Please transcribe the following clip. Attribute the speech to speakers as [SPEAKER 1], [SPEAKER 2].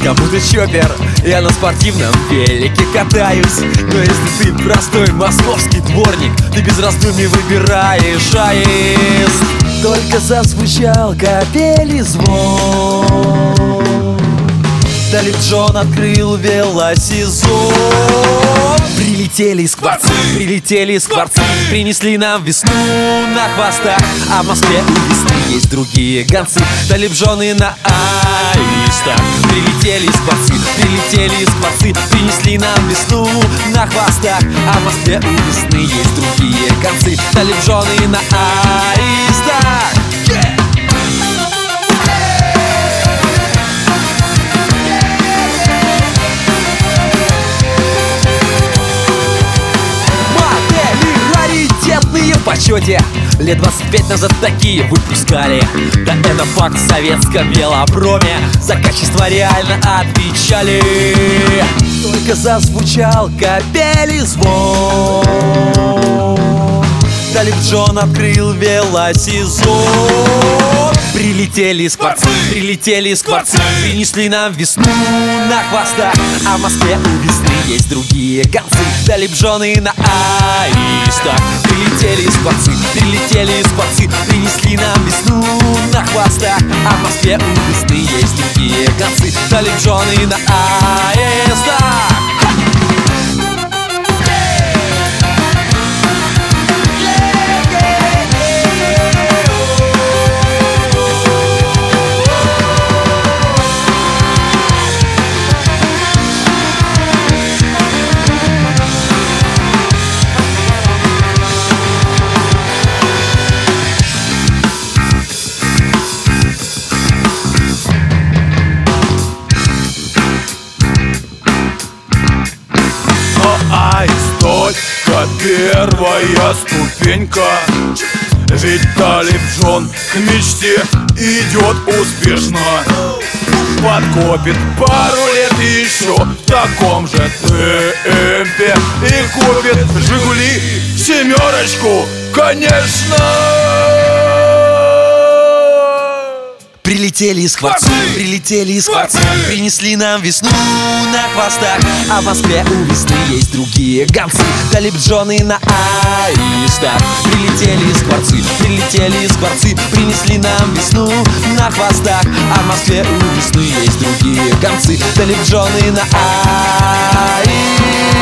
[SPEAKER 1] кому-то чоппер, я на спортивном велике катаюсь. Но если ты простой московский дворник, ты без раздумий выбираешь аист. Только зазвучал капели звон, Далит Джон открыл велосезон. Прилетели скворцы, принесли нам весну на хвостах. А в Москве у весны есть другие гонцы, Далит Джоны на аистах. Прилетели скворцы, принесли нам весну на хвостах. А в Москве у весны есть другие гонцы, Далит Джоны на аистах. В почете. Лет 25 назад такие выпускали. Да это факт в советском велопроме. За качество реально отвечали. Только зазвучал капели звон, Далит Джон открыл велосезон. Прилетели скворцы, принесли нам весну на хвостах. А в Москве у весны есть другие гонцы, Далит Джоны на аистах. Прилетели скворцы, принесли нам весну на хвостах. А в Москве у весны есть другие гонцы, Далит Джоны на аистах.
[SPEAKER 2] Только первая ступенька, ведь Далит Джон к мечте идет успешно. Подкопит пару лет еще в таком же темпе и купит Жигули семерочку, конечно.
[SPEAKER 1] Прилетели скворцы, принесли нам весну на хвостах. А в Москве у весны есть другие гонцы, Далит Джоны на аистах. Прилетели скворцы, принесли нам весну на хвостах. А в Москве у весны есть другие гонцы, Далит Джоны на аистах.